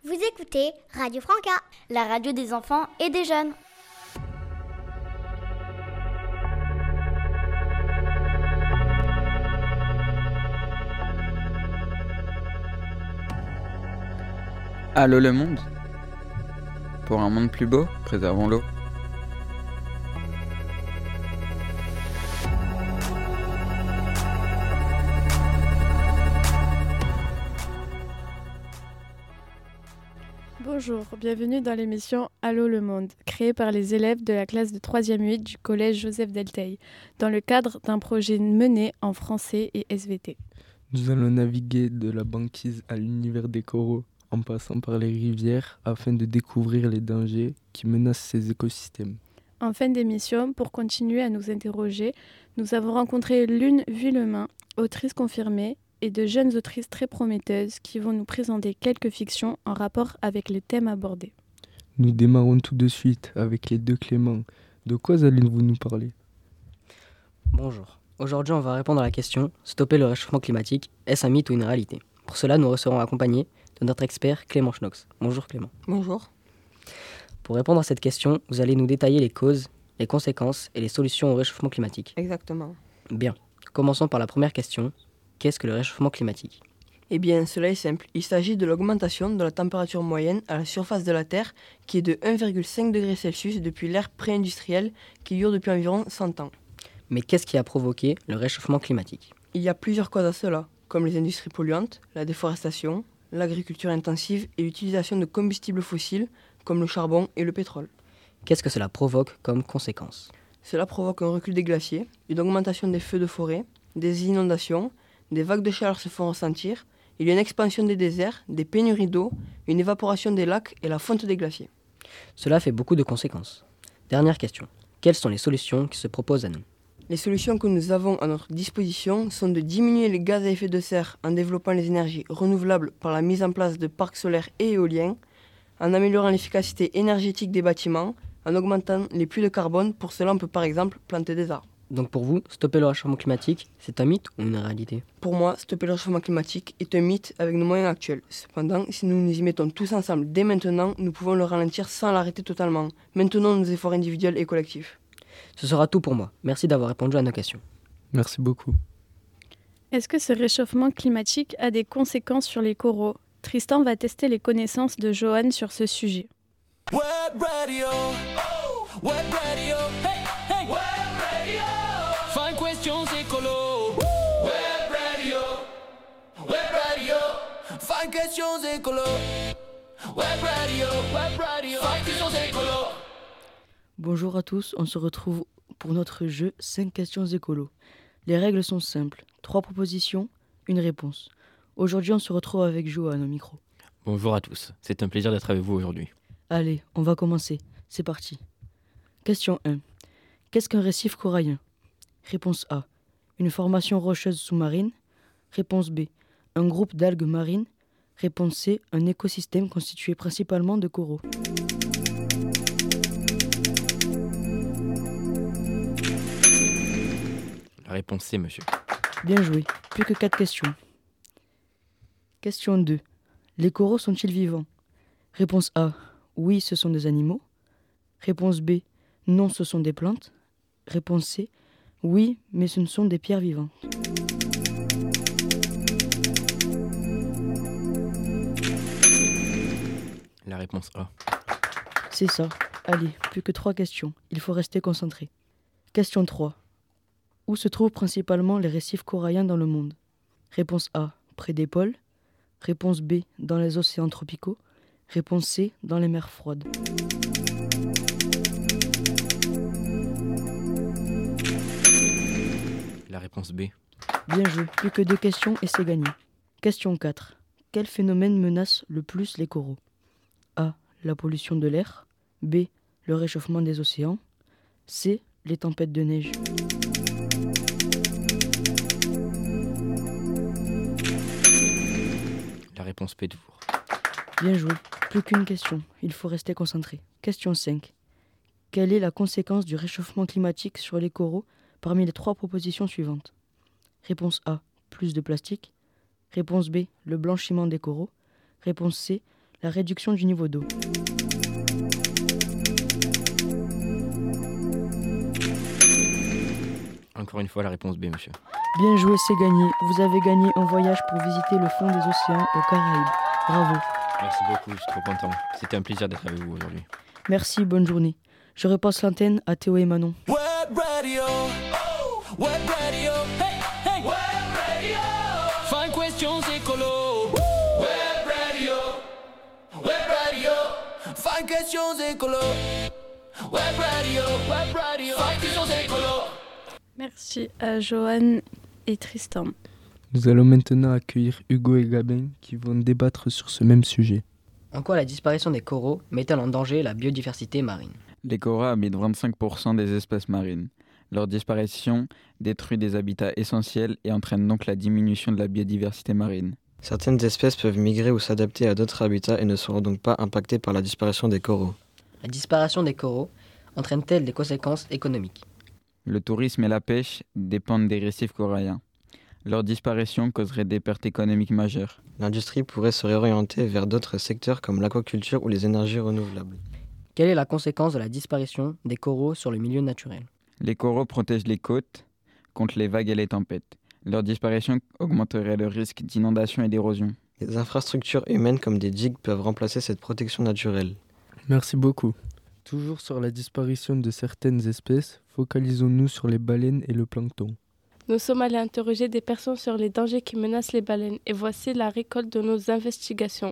Vous écoutez Radio Franca, la radio des enfants et des jeunes. Allô le monde. Pour un monde plus beau, préservons l'eau. Bonjour, bienvenue dans l'émission Allô le monde, créée par les élèves de la classe de 3e 8 du collège Joseph Delteil, dans le cadre d'un projet mené en français et SVT. Nous allons naviguer de la banquise à l'univers des coraux, en passant par les rivières, afin de découvrir les dangers qui menacent ces écosystèmes. En fin d'émission, pour continuer à nous interroger, nous avons rencontré Lune Villemain, autrice confirmée, et de jeunes autrices très prometteuses qui vont nous présenter quelques fictions en rapport avec les thèmes abordés. Nous démarrons tout de suite avec les deux Cléments. De quoi allez-vous nous parler ? Bonjour. Aujourd'hui, on va répondre à la question « Stopper le réchauffement climatique, est-ce un mythe ou une réalité ?» Pour cela, nous serons accompagnés de notre expert Clément Schnox. Bonjour Clément. Bonjour. Pour répondre à cette question, vous allez nous détailler les causes, les conséquences et les solutions au réchauffement climatique. Exactement. Bien. Commençons par la première question. Qu'est-ce que le réchauffement climatique ? Eh bien, cela est simple. Il s'agit de l'augmentation de la température moyenne à la surface de la Terre qui est de 1,5 degré Celsius depuis l'ère pré-industrielle qui dure depuis environ 100 ans. Mais qu'est-ce qui a provoqué le réchauffement climatique ? Il y a plusieurs causes à cela, comme les industries polluantes, la déforestation, l'agriculture intensive et l'utilisation de combustibles fossiles comme le charbon et le pétrole. Qu'est-ce que cela provoque comme conséquence ? Cela provoque un recul des glaciers, une augmentation des feux de forêt, des inondations, des vagues de chaleur se font ressentir, il y a une expansion des déserts, des pénuries d'eau, une évaporation des lacs et la fonte des glaciers. Cela fait beaucoup de conséquences. Dernière question. Quelles sont les solutions qui se proposent à nous ? Les solutions que nous avons à notre disposition sont de diminuer les gaz à effet de serre en développant les énergies renouvelables par la mise en place de parcs solaires et éoliens, en améliorant l'efficacité énergétique des bâtiments, en augmentant les puits de carbone. Pour cela, on peut par exemple planter des arbres. Donc pour vous, stopper le réchauffement climatique, c'est un mythe ou une réalité ? Pour moi, stopper le réchauffement climatique est un mythe avec nos moyens actuels. Cependant, si nous nous y mettons tous ensemble dès maintenant, nous pouvons le ralentir sans l'arrêter totalement. Maintenons nos efforts individuels et collectifs. Ce sera tout pour moi. Merci d'avoir répondu à nos questions. Merci beaucoup. Est-ce que ce réchauffement climatique a des conséquences sur les coraux ? Tristan va tester les connaissances de Johan sur ce sujet. Web radio, oh, web radio, hey, hey, web radio, fin questions écolo. Web radio, fin questions écolo. Web radio, fin questions écolo. Bonjour à tous, on se retrouve pour notre jeu 5 questions écolo. Les règles sont simples, 3 propositions, une réponse. Aujourd'hui, on se retrouve avec Johan au micro. Bonjour à tous, c'est un plaisir d'être avec vous aujourd'hui. Allez, on va commencer. C'est parti. Question 1. Qu'est-ce qu'un récif corallien ? Réponse A. Une formation rocheuse sous-marine. Réponse B. Un groupe d'algues marines. Réponse C. Un écosystème constitué principalement de coraux. La réponse C, monsieur. Bien joué. Plus que 4 questions. Question 2. Les coraux sont-ils vivants ? Réponse A. Oui, ce sont des animaux. Réponse B. Non, ce sont des plantes. Réponse C. Oui, mais ce ne sont des pierres vivantes. La réponse A. C'est ça. Allez, plus que 3 questions. Il faut rester concentré. Question 3. Où se trouvent principalement les récifs coralliens dans le monde ? Réponse A. Près des pôles. Réponse B. Dans les océans tropicaux. Réponse C. Dans les mers froides. La réponse B. Bien joué. Plus que 2 questions et c'est gagné. Question 4. Quel phénomène menace le plus les coraux ? A. La pollution de l'air. B. Le réchauffement des océans. C. Les tempêtes de neige. La réponse Pédour. Bien joué. Plus qu'une question. Il faut rester concentré. Question 5. Quelle est la conséquence du réchauffement climatique sur les coraux parmi les 3 propositions suivantes ? Réponse A. Plus de plastique. Réponse B. Le blanchiment des coraux. Réponse C. La réduction du niveau d'eau. Encore une fois, la réponse B, monsieur. Bien joué, c'est gagné. Vous avez gagné un voyage pour visiter le fond des océans aux Caraïbes. Bravo. Merci beaucoup, je suis trop content. C'était un plaisir d'être avec vous aujourd'hui. Merci, bonne journée. Je repasse l'antenne à Théo et Manon. Web radio, web radio, hey, hey, web radio. Fin questions écolo. Web radio, fin questions écolo. Web radio, fin questions écolo. Merci à Johan et Tristan. Nous allons maintenant accueillir Hugo et Gabin qui vont débattre sur ce même sujet. En quoi la disparition des coraux met-elle en danger la biodiversité marine ? Les coraux habitent 25% des espèces marines. Leur disparition détruit des habitats essentiels et entraîne donc la diminution de la biodiversité marine. Certaines espèces peuvent migrer ou s'adapter à d'autres habitats et ne seront donc pas impactées par la disparition des coraux. La disparition des coraux entraîne-t-elle des conséquences économiques ? Le tourisme et la pêche dépendent des récifs coralliens. Leur disparition causerait des pertes économiques majeures. L'industrie pourrait se réorienter vers d'autres secteurs comme l'aquaculture ou les énergies renouvelables. Quelle est la conséquence de la disparition des coraux sur le milieu naturel ? Les coraux protègent les côtes contre les vagues et les tempêtes. Leur disparition augmenterait le risque d'inondation et d'érosion. Les infrastructures humaines comme des digues peuvent remplacer cette protection naturelle. Merci beaucoup. Toujours sur la disparition de certaines espèces, focalisons-nous sur les baleines et le plancton. Nous sommes allés interroger des personnes sur les dangers qui menacent les baleines et voici la récolte de nos investigations.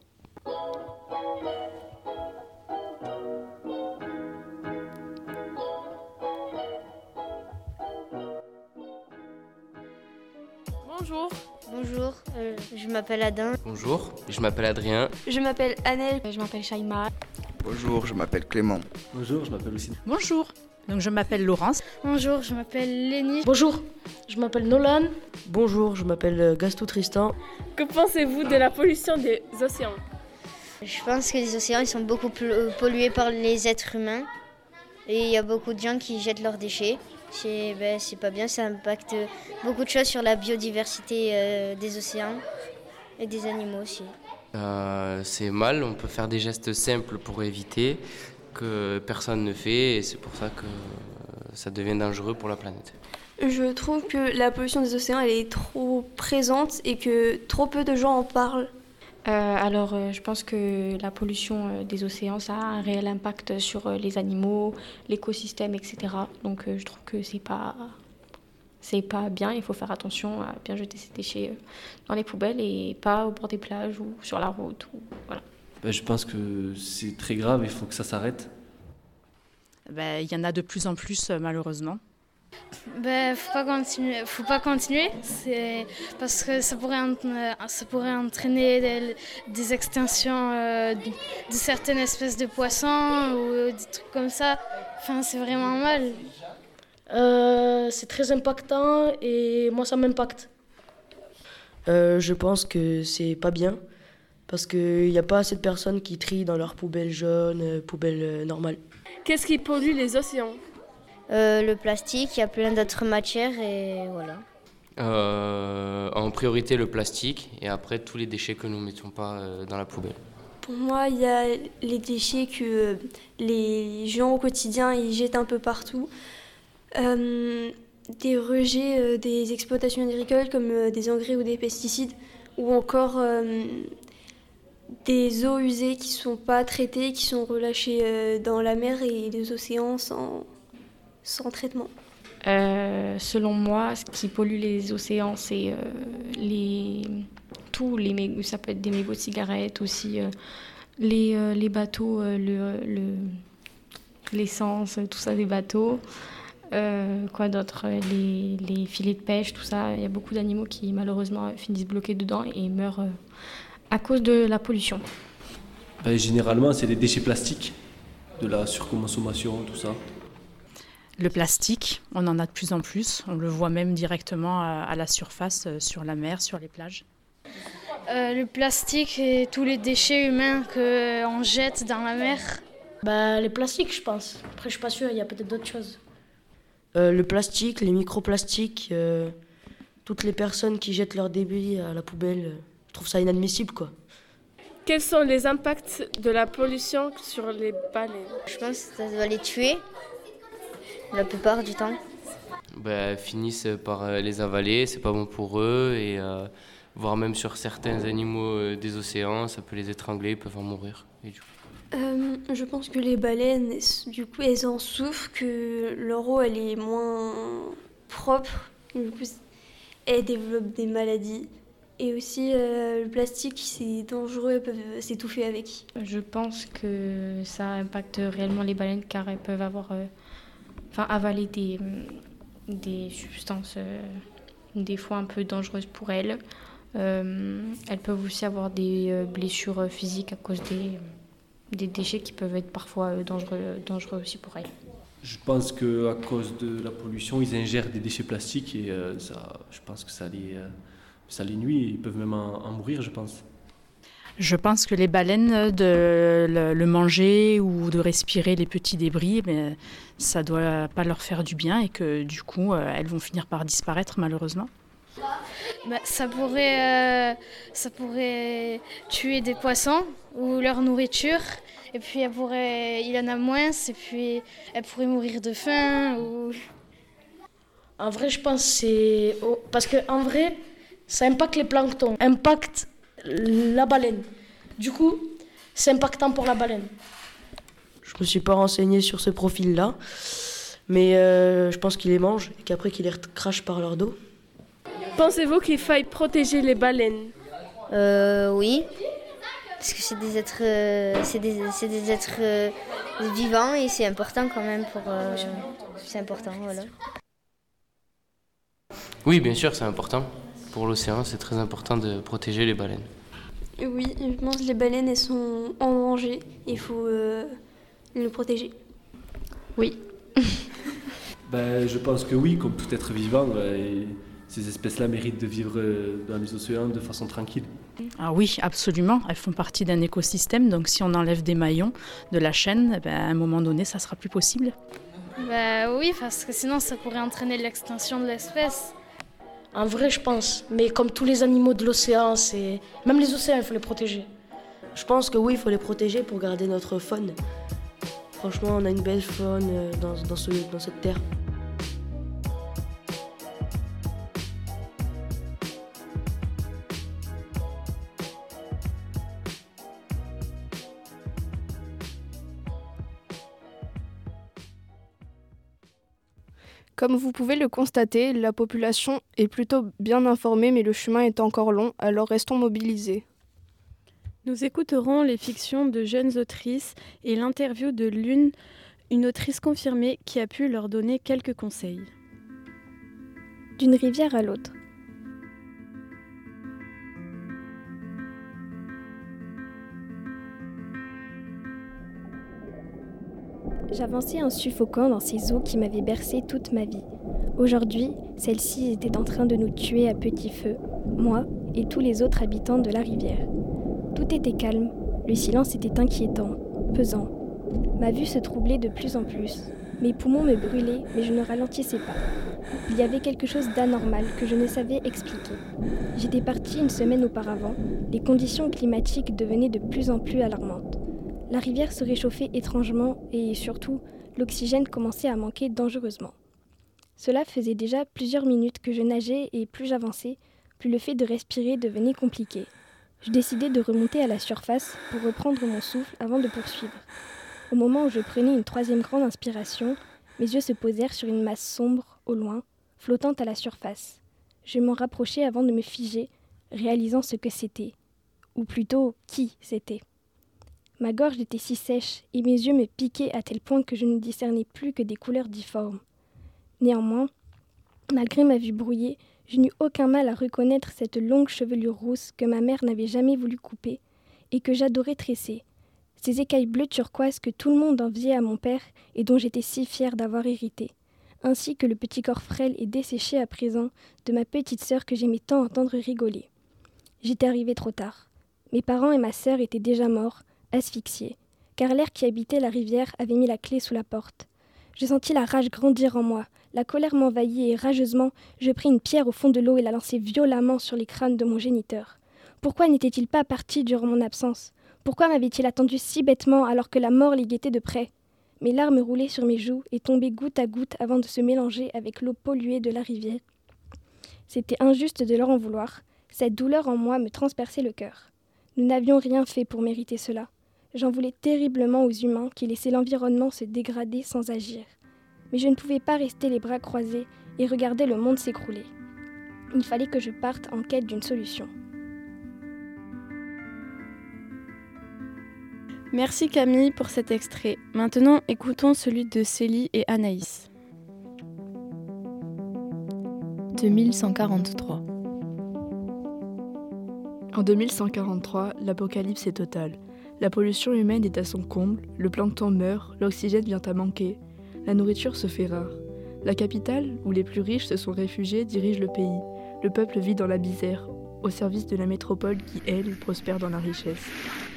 Bonjour. Bonjour, je m'appelle Adam. Bonjour, je m'appelle Adrien. Je m'appelle Annelle. Je m'appelle Shaima. Bonjour, je m'appelle Clément. Bonjour, je m'appelle Lucine. Bonjour, donc je m'appelle Laurence. Bonjour, je m'appelle Lénie. Bonjour, je m'appelle Nolan. Bonjour, je m'appelle Gaston Tristan. Que pensez-vous de la pollution des océans ? Je pense que les océans ils sont beaucoup plus pollués par les êtres humains. Et il y a beaucoup de gens qui jettent leurs déchets. C'est pas bien, ça impacte beaucoup de choses sur la biodiversité des océans et des animaux aussi. C'est mal, on peut faire des gestes simples pour éviter que personne ne fait et c'est pour ça que ça devient dangereux pour la planète. Je trouve que la pollution des océans elle est trop présente et que trop peu de gens en parlent. Je pense que la pollution des océans, ça a un réel impact sur les animaux, l'écosystème, etc. Donc je trouve que c'est pas bien. Il faut faire attention à bien jeter ses déchets dans les poubelles et pas au bord des plages ou sur la route. Voilà. Je pense que c'est très grave, il faut que ça s'arrête. Il y en a de plus en plus, malheureusement. Faut pas continuer, c'est parce que ça pourrait entraîner des extinctions de certaines espèces de poissons ou des trucs comme ça. Enfin, c'est vraiment mal. C'est très impactant et moi ça m'impacte. Je pense que c'est pas bien parce qu'il n'y a pas assez de personnes qui trient dans leurs poubelles jaunes, poubelles normales. Qu'est-ce qui pollue les océans ? Le plastique, il y a plein d'autres matières et voilà. En priorité le plastique et après tous les déchets que nous ne mettons pas dans la poubelle. Pour moi, il y a les déchets que les gens au quotidien ils jettent un peu partout. Des rejets des exploitations agricoles comme des engrais ou des pesticides ou encore des eaux usées qui ne sont pas traitées, qui sont relâchées dans la mer et les océans sans traitement. Selon moi, ce qui pollue les océans, c'est ça peut être des mégots de cigarettes aussi, les bateaux, l'essence, tout ça des bateaux. Quoi d'autre, les filets de pêche, tout ça. Il y a beaucoup d'animaux qui malheureusement finissent bloqués dedans et meurent à cause de la pollution. Généralement, c'est des déchets plastiques, de la surconsommation, tout ça. Le plastique, on en a de plus en plus. On le voit même directement à la surface, sur la mer, sur les plages. Le plastique et tous les déchets humains qu'on jette dans la mer. Les plastiques, je pense. Après, je suis pas sûre, il y a peut-être d'autres choses. Le plastique, les microplastiques, toutes les personnes qui jettent leurs débris à la poubelle, je trouve ça inadmissible, quoi. Quels sont les impacts de la pollution sur les baleines? Je pense que ça doit les tuer la plupart du temps. Finissent par les avaler, c'est pas bon pour eux, et voire même sur certains animaux des océans, ça peut les étrangler, ils peuvent en mourir. Et du coup... Je pense que les baleines, du coup, elles en souffrent, que leur eau, elle est moins propre. Du coup, elles développent des maladies. Et aussi, le plastique, c'est dangereux, elles peuvent s'étouffer avec. Je pense que ça impacte réellement les baleines car elles peuvent avaler des substances des fois un peu dangereuses pour elles. Elles peuvent aussi avoir des blessures physiques à cause des déchets qui peuvent être parfois dangereux aussi pour elles. Je pense qu'à cause de la pollution, ils ingèrent des déchets plastiques et je pense que ça les nuit. Ils peuvent même en mourir, je pense. Je pense que les baleines, de le manger ou de respirer les petits débris, ça ne doit pas leur faire du bien et que du coup, elles vont finir par disparaître malheureusement. Ça pourrait tuer des poissons ou leur nourriture. Et puis il y en a moins, et puis elles pourraient mourir de faim. En vrai, je pense que c'est... Parce qu'en vrai, ça impacte les planctons, impacte la baleine. Du coup, c'est impactant pour la baleine. Je me suis pas renseigné sur ce profil-là, mais je pense qu'ils les mangent et qu'après qu'ils les crachent par leur dos. Pensez-vous qu'il faille protéger les baleines? Oui, parce que c'est des êtres vivants et c'est important quand même pour... c'est important, voilà. Oui, bien sûr, c'est important. Pour l'océan, c'est très important de protéger les baleines. Oui, je pense que les baleines, elles sont en danger. Il faut les protéger. Oui. Je pense que oui, comme tout être vivant, ces espèces-là méritent de vivre dans les océans de façon tranquille. Ah oui, absolument. Elles font partie d'un écosystème, donc si on enlève des maillons de la chaîne, à un moment donné, ça sera plus possible. Oui, parce que sinon, ça pourrait entraîner l'extinction de l'espèce. En vrai, je pense. Mais comme tous les animaux de l'océan, même les océans, il faut les protéger. Je pense que oui, il faut les protéger pour garder notre faune. Franchement, on a une belle faune dans cette terre. Comme vous pouvez le constater, la population est plutôt bien informée, mais le chemin est encore long, alors restons mobilisés. Nous écouterons les fictions de jeunes autrices et l'interview de l'une, une autrice confirmée qui a pu leur donner quelques conseils. D'une rivière à l'autre. J'avançais en suffoquant dans ces eaux qui m'avaient bercé toute ma vie. Aujourd'hui, celles-ci étaient en train de nous tuer à petit feu, moi et tous les autres habitants de la rivière. Tout était calme, le silence était inquiétant, pesant. Ma vue se troublait de plus en plus. Mes poumons me brûlaient, mais je ne ralentissais pas. Il y avait quelque chose d'anormal que je ne savais expliquer. J'étais partie une semaine auparavant, les conditions climatiques devenaient de plus en plus alarmantes. La rivière se réchauffait étrangement et surtout, l'oxygène commençait à manquer dangereusement. Cela faisait déjà plusieurs minutes que je nageais et plus j'avançais, plus le fait de respirer devenait compliqué. Je décidai de remonter à la surface pour reprendre mon souffle avant de poursuivre. Au moment où je prenais une troisième grande inspiration, mes yeux se posèrent sur une masse sombre, au loin, flottant à la surface. Je m'en rapprochai avant de me figer, réalisant ce que c'était. Ou plutôt, qui c'était. Ma gorge était si sèche et mes yeux me piquaient à tel point que je ne discernais plus que des couleurs difformes. Néanmoins, malgré ma vue brouillée, je n'eus aucun mal à reconnaître cette longue chevelure rousse que ma mère n'avait jamais voulu couper et que j'adorais tresser. Ces écailles bleues turquoise que tout le monde enviait à mon père et dont j'étais si fière d'avoir hérité, ainsi que le petit corps frêle et desséché à présent de ma petite sœur que j'aimais tant entendre rigoler. J'étais arrivée trop tard. Mes parents et ma sœur étaient déjà morts, asphyxiés, car l'air qui habitait la rivière avait mis la clé sous la porte. Je sentis la rage grandir en moi, la colère m'envahit et rageusement, je pris une pierre au fond de l'eau et la lançai violemment sur les crânes de mon géniteur. Pourquoi n'était-il pas parti durant mon absence ? Pourquoi m'avait-il attendu si bêtement alors que la mort l'y guettait de près ? Mes larmes roulaient sur mes joues et tombaient goutte à goutte avant de se mélanger avec l'eau polluée de la rivière. C'était injuste de leur en vouloir. Cette douleur en moi me transperçait le cœur. Nous n'avions rien fait pour mériter cela. J'en voulais terriblement aux humains qui laissaient l'environnement se dégrader sans agir. Mais je ne pouvais pas rester les bras croisés et regarder le monde s'écrouler. Il fallait que je parte en quête d'une solution. Merci Camille pour cet extrait. Maintenant, écoutons celui de Célie et Anaïs. 2143. En 2143, l'apocalypse est totale. La pollution humaine est à son comble, le plancton meurt, l'oxygène vient à manquer, la nourriture se fait rare. La capitale, où les plus riches se sont réfugiés, dirige le pays. Le peuple vit dans la misère, au service de la métropole qui, elle, prospère dans la richesse.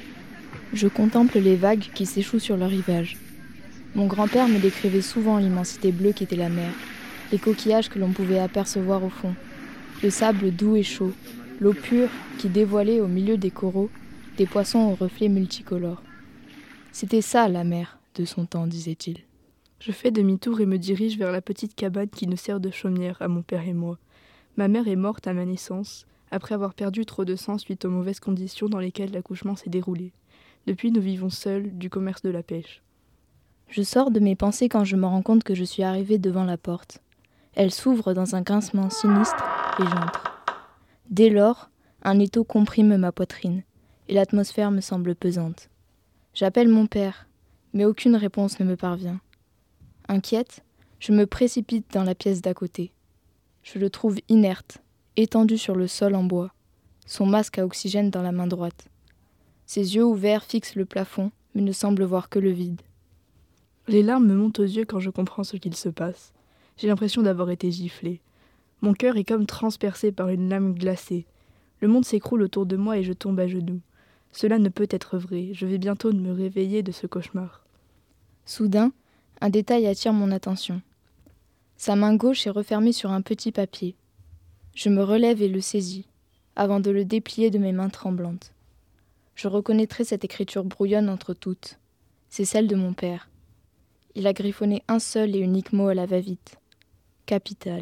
Je contemple les vagues qui s'échouent sur le rivage. Mon grand-père me décrivait souvent l'immensité bleue qu'était la mer, les coquillages que l'on pouvait apercevoir au fond, le sable doux et chaud, l'eau pure qui dévoilait au milieu des coraux des poissons aux reflets multicolores. C'était ça la mer de son temps, disait-il. Je fais demi-tour et me dirige vers la petite cabane qui nous sert de chaumière à mon père et moi. Ma mère est morte à ma naissance, après avoir perdu trop de sang suite aux mauvaises conditions dans lesquelles l'accouchement s'est déroulé. Depuis, nous vivons seuls du commerce de la pêche. Je sors de mes pensées quand je me rends compte que je suis arrivée devant la porte. Elle s'ouvre dans un grincement sinistre et j'entre. Dès lors, un étau comprime ma poitrine et l'atmosphère me semble pesante. J'appelle mon père, mais aucune réponse ne me parvient. Inquiète, je me précipite dans la pièce d'à côté. Je le trouve inerte, étendu sur le sol en bois, son masque à oxygène dans la main droite. Ses yeux ouverts fixent le plafond, mais ne semblent voir que le vide. Les larmes me montent aux yeux quand je comprends ce qu'il se passe. J'ai l'impression d'avoir été giflée. Mon cœur est comme transpercé par une lame glacée. Le monde s'écroule autour de moi et je tombe à genoux. Cela ne peut être vrai, je vais bientôt me réveiller de ce cauchemar. Soudain, un détail attire mon attention. Sa main gauche est refermée sur un petit papier. Je me relève et le saisis, avant de le déplier de mes mains tremblantes. Je reconnaîtrai cette écriture brouillonne entre toutes. C'est celle de mon père. Il a griffonné un seul et unique mot à la va-vite. Capitale.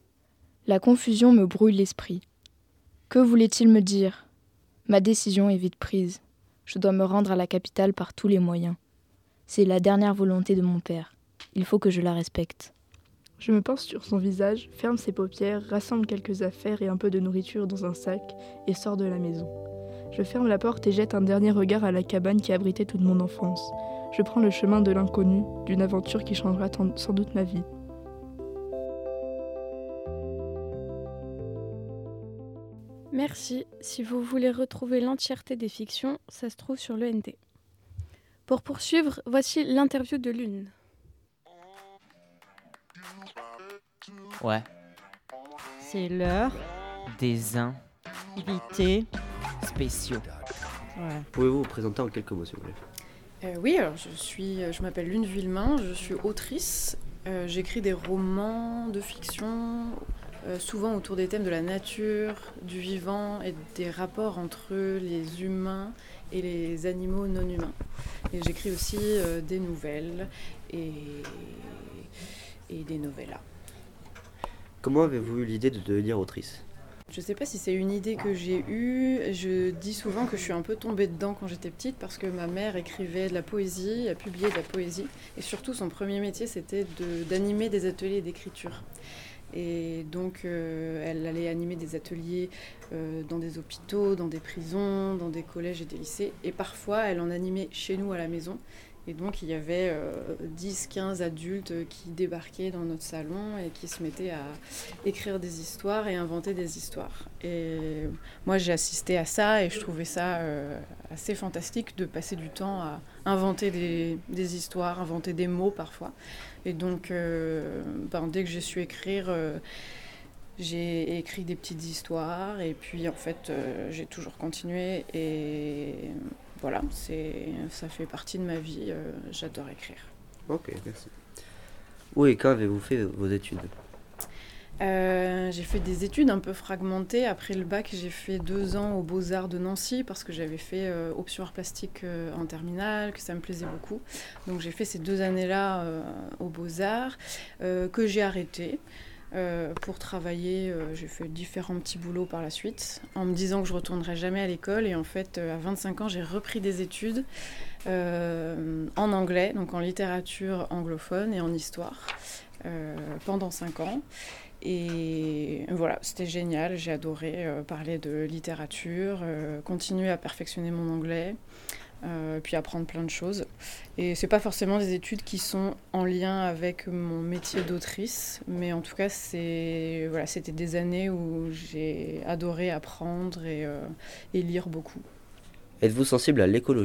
La confusion me brouille l'esprit. Que voulait-il me dire ? Ma décision est vite prise. Je dois me rendre à la capitale par tous les moyens. C'est la dernière volonté de mon père. Il faut que je la respecte. Je me penche sur son visage, ferme ses paupières, rassemble quelques affaires et un peu de nourriture dans un sac et sors de la maison. Je ferme la porte et jette un dernier regard à la cabane qui abritait toute mon enfance. Je prends le chemin de l'inconnu, d'une aventure qui changera sans doute ma vie. Merci. Si vous voulez retrouver l'entièreté des fictions, ça se trouve sur l'ENT. Pour poursuivre, voici l'interview de Lune. Ouais. C'est l'heure Des invités spéciaux. Ouais. Pouvez-vous vous présenter en quelques mots, s'il vous plaît? Oui, alors je m'appelle Lune Villemain, je suis autrice. J'écris des romans de fiction, souvent autour des thèmes de la nature, du vivant et des rapports entre les humains et les animaux non humains. Et j'écris aussi des nouvelles et des novellas. Comment avez-vous eu l'idée de devenir autrice? Je ne sais pas si c'est une idée que j'ai eue. Je dis souvent que je suis un peu tombée dedans quand j'étais petite parce que ma mère écrivait de la poésie, a publié de la poésie. Et surtout, son premier métier, c'était d'animer des ateliers d'écriture. Et donc, elle allait animer des ateliers dans des hôpitaux, dans des prisons, dans des collèges et des lycées. Et parfois, elle en animait chez nous à la maison. Et donc, il y avait 10-15 adultes qui débarquaient dans notre salon et qui se mettaient à écrire des histoires et inventer des histoires. Et moi, j'ai assisté à ça et je trouvais ça assez fantastique de passer du temps à inventer des histoires, inventer des mots parfois. Et donc, dès que j'ai su écrire, j'ai écrit des petites histoires et puis en fait, j'ai toujours continué et... Voilà, ça fait partie de ma vie, j'adore écrire. Ok, merci. Où et quand avez-vous fait vos études? J'ai fait des études un peu fragmentées. Après le bac, j'ai fait 2 ans aux Beaux-Arts de Nancy parce que j'avais fait option art plastique en terminale, que ça me plaisait beaucoup. Donc j'ai fait ces 2 années-là aux Beaux-Arts que j'ai arrêté. Pour travailler, j'ai fait différents petits boulots par la suite, en me disant que je ne retournerais jamais à l'école. Et en fait, à 25 ans, j'ai repris des études en anglais, donc en littérature anglophone et en histoire, pendant 5 ans. Et voilà, c'était génial, j'ai adoré parler de littérature, continuer à perfectionner mon anglais, puis apprendre plein de choses. Et c'est pas forcément des études qui sont en lien avec mon métier d'autrice, mais en tout cas, c'était des années où j'ai adoré apprendre et lire beaucoup. Êtes-vous sensible à l'écologie ?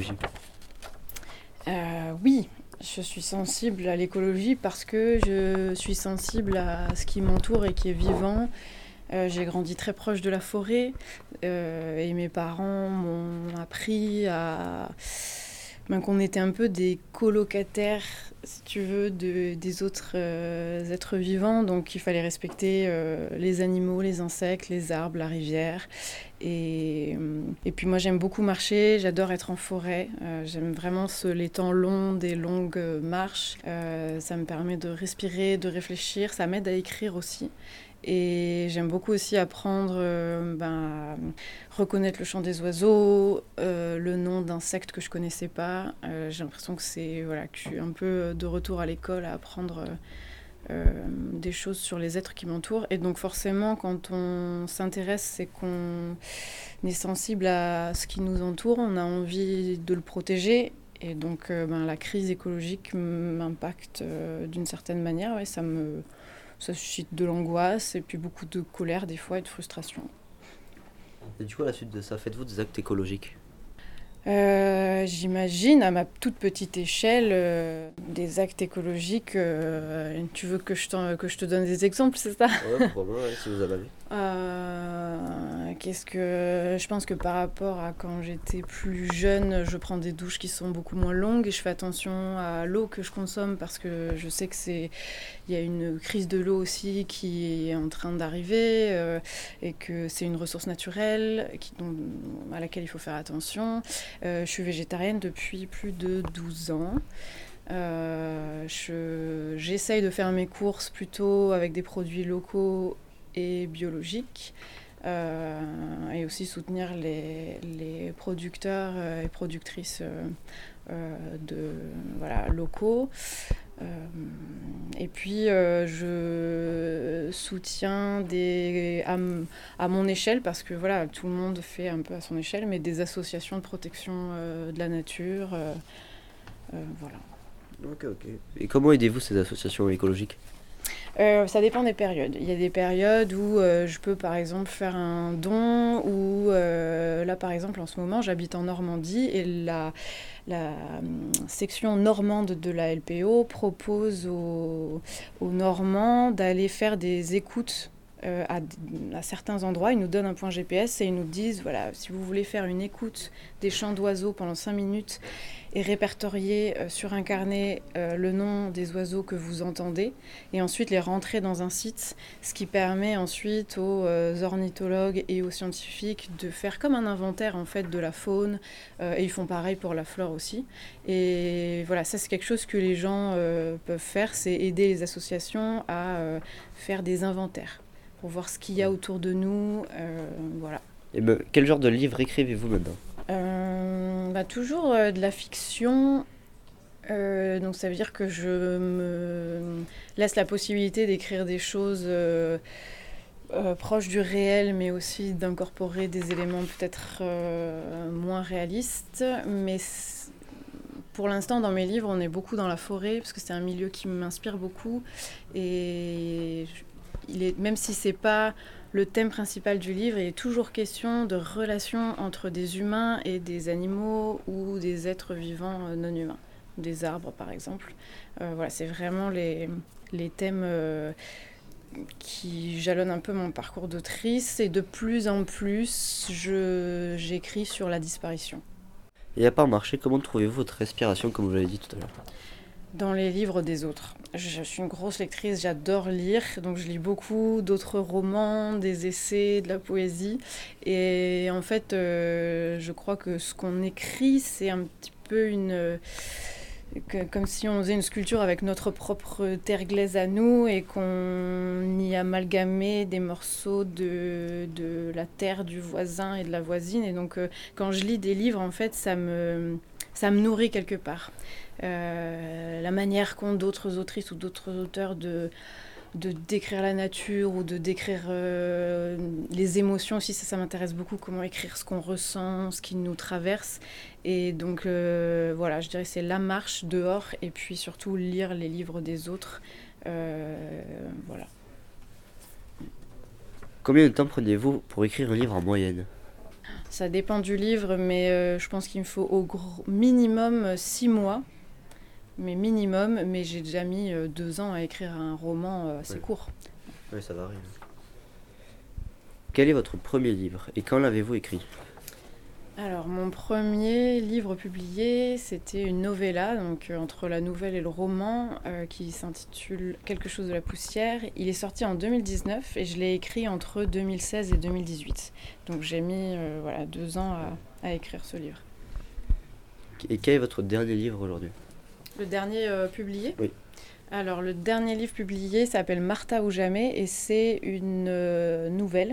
Oui, je suis sensible à l'écologie parce que je suis sensible à ce qui m'entoure et qui est vivant. J'ai grandi très proche de la forêt et mes parents m'ont appris qu'on était un peu des colocataires, si tu veux, des autres êtres vivants. Donc il fallait respecter les animaux, les insectes, les arbres, la rivière. Et puis moi j'aime beaucoup marcher, j'adore être en forêt. J'aime vraiment les temps longs, des longues marches. Ça me permet de respirer, de réfléchir. Ça m'aide à écrire aussi. Et j'aime beaucoup aussi apprendre à reconnaître le chant des oiseaux, le nom d'insectes que je ne connaissais pas. J'ai l'impression que que je suis un peu de retour à l'école à apprendre des choses sur les êtres qui m'entourent. Et donc forcément, quand on s'intéresse, c'est qu'on est sensible à ce qui nous entoure, on a envie de le protéger. Et donc la crise écologique m'impacte d'une certaine manière. Ouais, ça suscite de l'angoisse et puis beaucoup de colère des fois et de frustration. Et du coup, à la suite de ça, faites-vous des actes écologiques ? J'imagine à ma toute petite échelle des actes écologiques. Tu veux que je te donne des exemples, c'est ça ? Ouais, probablement, ouais, si vous avez envie. Je pense que par rapport à quand j'étais plus jeune, je prends des douches qui sont beaucoup moins longues et je fais attention à l'eau que je consomme parce que je sais il y a une crise de l'eau aussi qui est en train d'arriver et que c'est une ressource naturelle à laquelle il faut faire attention. Je suis végétarienne depuis plus de 12 ans. J'essaye de faire mes courses plutôt avec des produits locaux et biologiques et aussi soutenir les producteurs et productrices locaux. Et puis je soutiens à mon échelle, parce que voilà, tout le monde fait un peu à son échelle, mais des associations de protection de la nature. Voilà. Ok. Et comment aidez-vous ces associations écologiques ? Ça dépend des périodes. Il y a des périodes où je peux par exemple faire un don, ou là par exemple en ce moment j'habite en Normandie et la section normande de la LPO propose aux Normands d'aller faire des écoutes à certains endroits. Ils nous donnent un point GPS et ils nous disent, voilà, si vous voulez faire une écoute des chants d'oiseaux pendant 5 minutes et répertorier sur un carnet le nom des oiseaux que vous entendez et ensuite les rentrer dans un site, ce qui permet ensuite aux ornithologues et aux scientifiques de faire comme un inventaire en fait de la faune et ils font pareil pour la flore aussi. Et voilà, ça c'est quelque chose que les gens peuvent faire, c'est aider les associations à faire des inventaires pour voir ce qu'il y a autour de nous, voilà. Et quel genre de livre écrivez-vous maintenant ? Toujours de la fiction, donc ça veut dire que je me laisse la possibilité d'écrire des choses proches du réel, mais aussi d'incorporer des éléments peut-être moins réalistes. Mais pour l'instant, dans mes livres, on est beaucoup dans la forêt, parce que c'est un milieu qui m'inspire beaucoup. Et même si c'est pas le thème principal du livre, il est toujours question de relations entre des humains et des animaux ou des êtres vivants non humains, des arbres par exemple. Voilà, c'est vraiment les thèmes qui jalonnent un peu mon parcours d'autrice, et de plus en plus j'écris sur la disparition. Et à part marcher, comment trouvez-vous votre respiration, comme vous l'avez dit tout à l'heure ? Dans les livres des autres. Je suis une grosse lectrice, j'adore lire, donc je lis beaucoup d'autres romans, des essais, de la poésie. Et en fait, je crois que ce qu'on écrit, c'est un petit peu comme si on faisait une sculpture avec notre propre terre glaise à nous et qu'on y amalgamait des morceaux de la terre du voisin et de la voisine. Et donc, quand je lis des livres, en fait, ça me nourrit quelque part. La manière qu'ont d'autres autrices ou d'autres auteurs de décrire la nature ou de décrire les émotions aussi, ça m'intéresse beaucoup, comment écrire ce qu'on ressent, ce qui nous traverse. Et donc voilà, je dirais que c'est la marche dehors et puis surtout lire les livres des autres. Voilà. Combien de temps prenez-vous pour écrire un livre en moyenne ? Ça dépend du livre, mais je pense qu'il me faut au minimum 6 mois. Mais j'ai déjà mis 2 ans à écrire un roman assez court. Oui, ça varie. Quel est votre premier livre et quand l'avez-vous écrit ? Alors, mon premier livre publié, c'était une novella, donc entre la nouvelle et le roman, qui s'intitule Quelque chose de la poussière. Il est sorti en 2019 et je l'ai écrit entre 2016 et 2018. Donc j'ai mis 2 ans à écrire ce livre. Et quel est votre dernier livre aujourd'hui ? Le dernier publié ? Oui. Alors, le dernier livre publié s'appelle Martha ou jamais et c'est une nouvelle.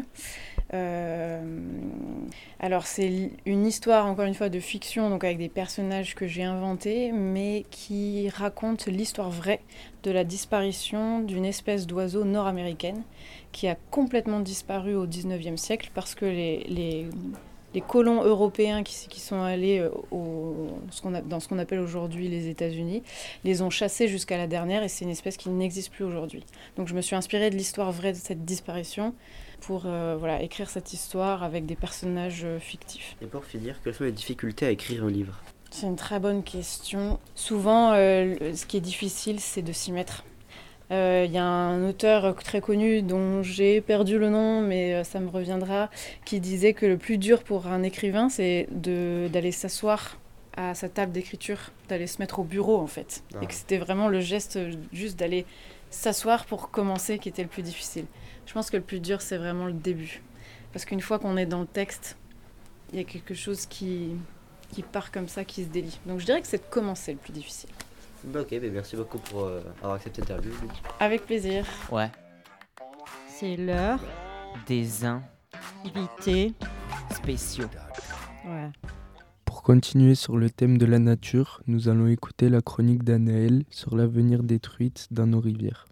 Alors, c'est une histoire, encore une fois, de fiction, donc avec des personnages que j'ai inventés, mais qui raconte l'histoire vraie de la disparition d'une espèce d'oiseau nord-américaine qui a complètement disparu au 19e siècle parce que les colons européens qui sont allés dans ce qu'on appelle aujourd'hui les États-Unis, les ont chassés jusqu'à la dernière et c'est une espèce qui n'existe plus aujourd'hui. Donc je me suis inspirée de l'histoire vraie de cette disparition pour écrire cette histoire avec des personnages fictifs. Et pour finir, quelles sont les difficultés à écrire un livre ? C'est une très bonne question. Souvent, ce qui est difficile, c'est de s'y mettre. Il y a un auteur très connu dont j'ai perdu le nom, mais ça me reviendra, qui disait que le plus dur pour un écrivain, c'est d'aller s'asseoir à sa table d'écriture, d'aller se mettre au bureau en fait. Ah. Et que c'était vraiment le geste juste d'aller s'asseoir pour commencer qui était le plus difficile. Je pense que le plus dur, c'est vraiment le début. Parce qu'une fois qu'on est dans le texte, il y a quelque chose qui part comme ça, qui se délie. Donc je dirais que c'est de commencer le plus difficile. Ok, merci beaucoup pour avoir accepté l'interview. Avec plaisir. Ouais. C'est l'heure des invités spéciaux. Ouais. Pour continuer sur le thème de la nature, nous allons écouter la chronique d'Anaël sur l'avenir des truites dans nos rivières.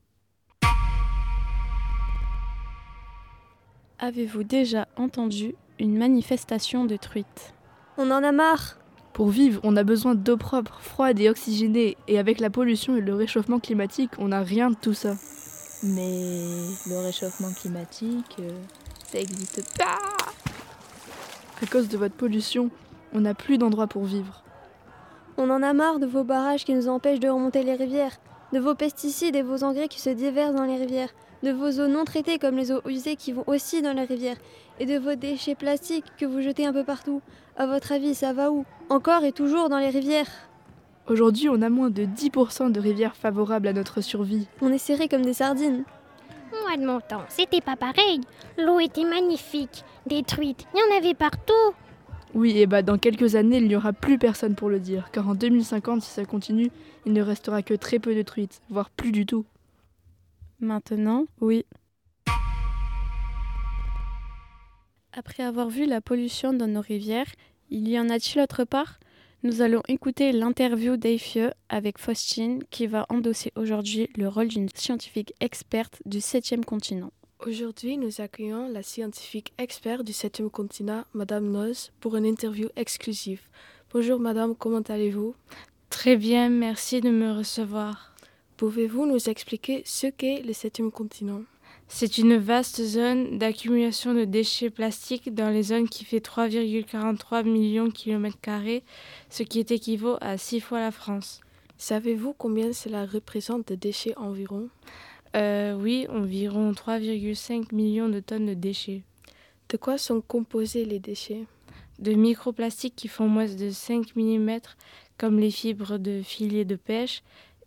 Avez-vous déjà entendu une manifestation de truites ? On en a marre. Pour vivre, on a besoin d'eau propre, froide et oxygénée. Et avec la pollution et le réchauffement climatique, on n'a rien de tout ça. Mais le réchauffement climatique, ça n'existe pas. À cause de votre pollution, on n'a plus d'endroit pour vivre. On en a marre de vos barrages qui nous empêchent de remonter les rivières, de vos pesticides et vos engrais qui se déversent dans les rivières, de vos eaux non traitées comme les eaux usées qui vont aussi dans les rivières, et de vos déchets plastiques que vous jetez un peu partout. À votre avis, ça va où ? Encore et toujours dans les rivières. Aujourd'hui, on a moins de 10% de rivières favorables à notre survie. On est serrés comme des sardines. Moi de mon temps, c'était pas pareil. L'eau était magnifique, des truites, il y en avait partout. Oui, et dans quelques années, il n'y aura plus personne pour le dire, car en 2050, si ça continue, il ne restera que très peu de truites, voire plus du tout. Maintenant, oui. Après avoir vu la pollution dans nos rivières, il y en a-t-il autre part ? Nous allons écouter l'interview d'Eifieu avec Faustine qui va endosser aujourd'hui le rôle d'une scientifique experte du 7e continent. Aujourd'hui, nous accueillons la scientifique experte du 7e continent, Madame Noz, pour une interview exclusive. Bonjour Madame, comment allez-vous ? Très bien, merci de me recevoir. Pouvez-vous nous expliquer ce qu'est le 7e continent ? C'est une vaste zone d'accumulation de déchets plastiques dans les zones qui fait 3,43 millions de km², ce qui équivaut à 6 fois la France. Savez-vous combien cela représente de déchets environ ? Oui, environ 3,5 millions de tonnes de déchets. De quoi sont composés les déchets ? De microplastiques qui font moins de 5 mm, comme les fibres de filets de pêche,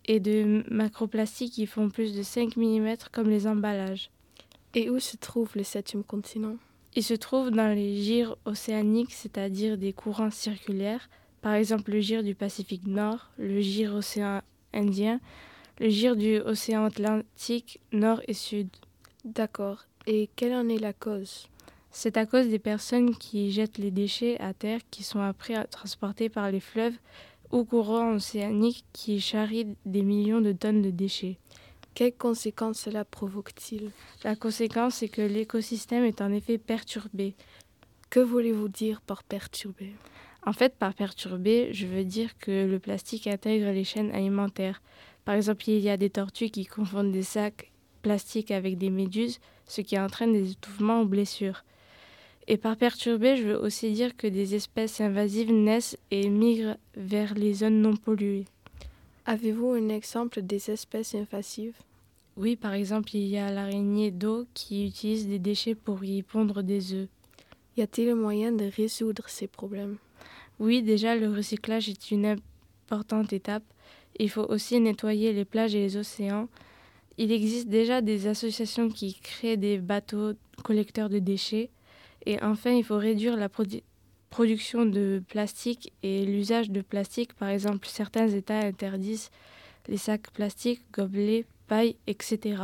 et de macroplastiques qui font plus de 5 mm comme les emballages. Et où se trouve le 7e continent? Il se trouve dans les gyres océaniques, c'est-à-dire des courants circulaires, par exemple le gyre du Pacifique Nord, le gyre océan Indien, le gyre du océan Atlantique Nord et Sud. D'accord. Et quelle en est la cause? C'est à cause des personnes qui jettent les déchets à terre qui sont après transportés par les fleuves ou courants océaniques qui charrient des millions de tonnes de déchets. Quelles conséquences cela provoque-t-il? La conséquence, c'est que l'écosystème est en effet perturbé. Que voulez-vous dire par perturbé? En fait, par perturbé, je veux dire que le plastique intègre les chaînes alimentaires. Par exemple, il y a des tortues qui confondent des sacs plastiques avec des méduses, ce qui entraîne des étouffements ou blessures. Et par perturbé, je veux aussi dire que des espèces invasives naissent et migrent vers les zones non polluées. Avez-vous un exemple des espèces invasives? Oui, par exemple, il y a l'araignée d'eau qui utilise des déchets pour y pondre des œufs. Y a-t-il un moyen de résoudre ces problèmes? Oui, déjà, le recyclage est une importante étape. Il faut aussi nettoyer les plages et les océans. Il existe déjà des associations qui créent des bateaux collecteurs de déchets. Et enfin, il faut réduire la production de plastique et l'usage de plastique. Par exemple, certains États interdisent les sacs plastiques, gobelets, pailles, etc.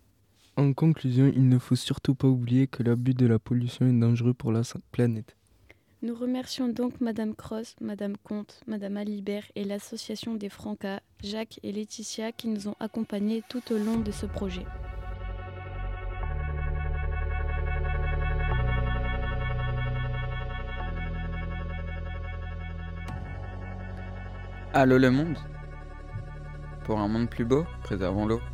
En conclusion, il ne faut surtout pas oublier que l'abus de la pollution est dangereux pour la planète. Nous remercions donc Madame Cross, Madame Comte, Madame Alibert et l'association des Francas, Jacques et Laetitia qui nous ont accompagnés tout au long de ce projet. Allô le monde? Pour un monde plus beau, préservons l'eau.